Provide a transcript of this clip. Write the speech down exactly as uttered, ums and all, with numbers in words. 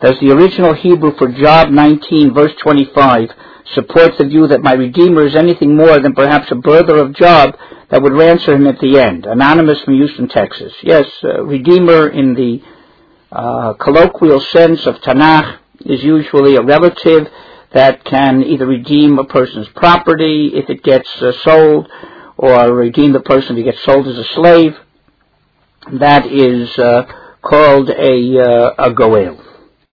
Does the original Hebrew for Job nineteen, verse twenty-five, support the view that my Redeemer is anything more than perhaps a brother of Job that would ransom him at the end? Anonymous from Houston, Texas. Yes, uh, Redeemer in the uh, colloquial sense of Tanakh is usually a relative that can either redeem a person's property if it gets uh, sold, or redeem the person if he gets sold as a slave. That is uh, called a, uh, a goel.